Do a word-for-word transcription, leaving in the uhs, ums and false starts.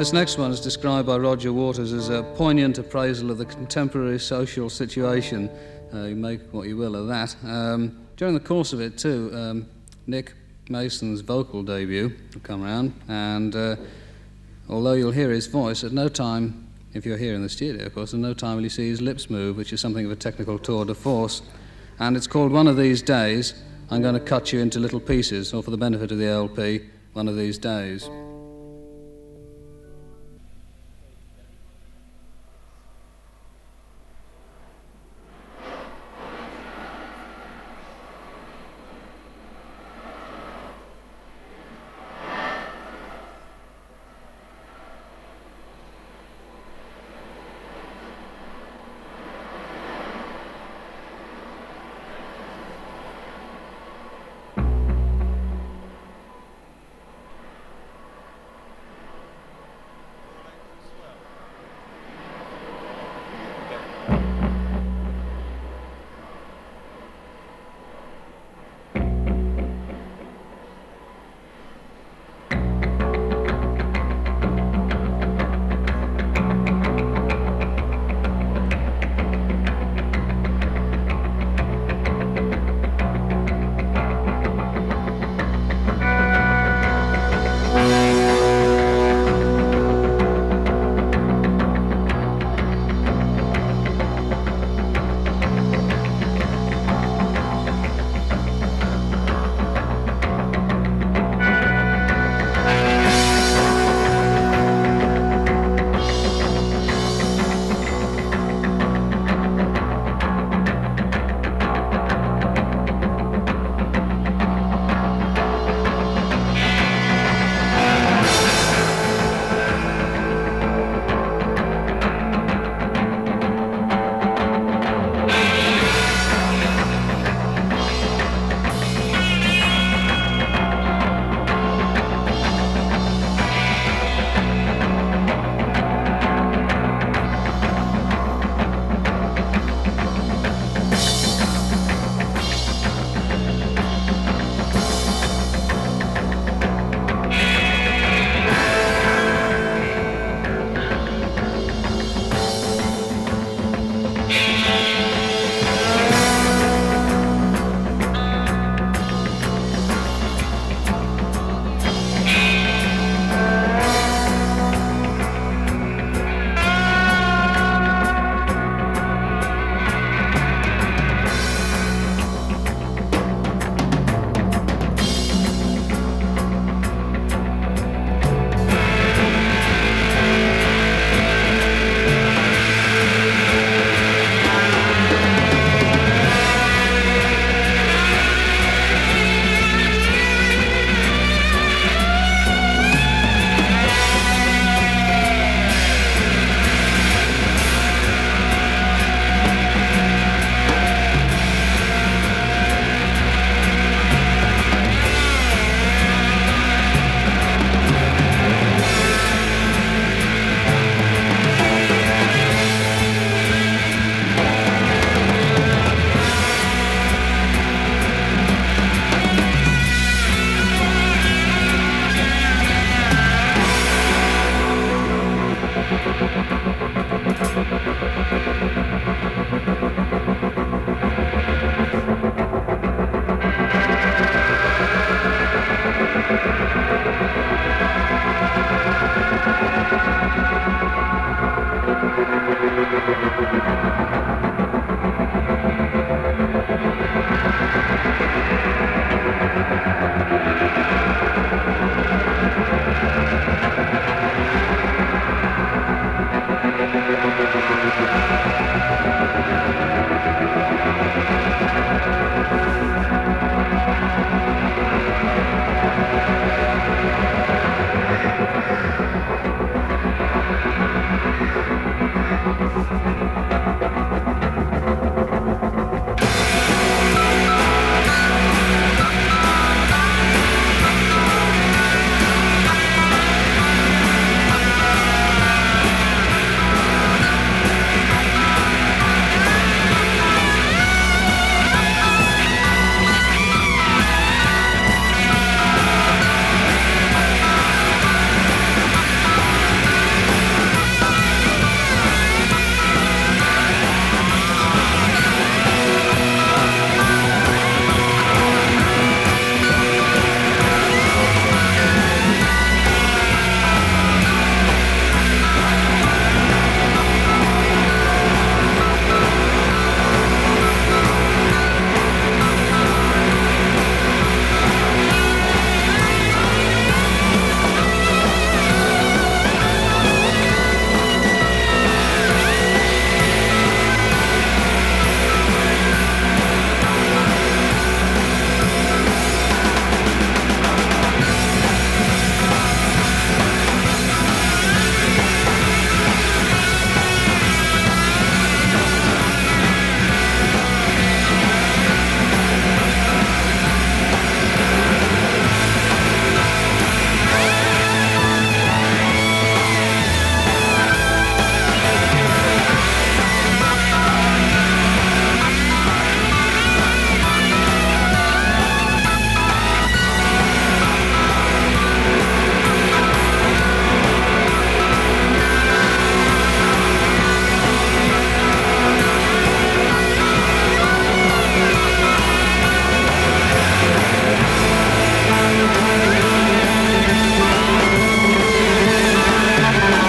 This next one is described by Roger Waters as a poignant appraisal of the contemporary social situation. Uh, you make what you will of that. Um, during the course of it, too, um, Nick Mason's vocal debut will come round, and uh, although you'll hear his voice, at no time, if you're here in the studio, of course, at no time will you see his lips move, which is something of a technical tour de force. And it's called One of These Days. I'm going to cut you into little pieces, or for the benefit of the L P, One of These Days. Thank you. Thank you.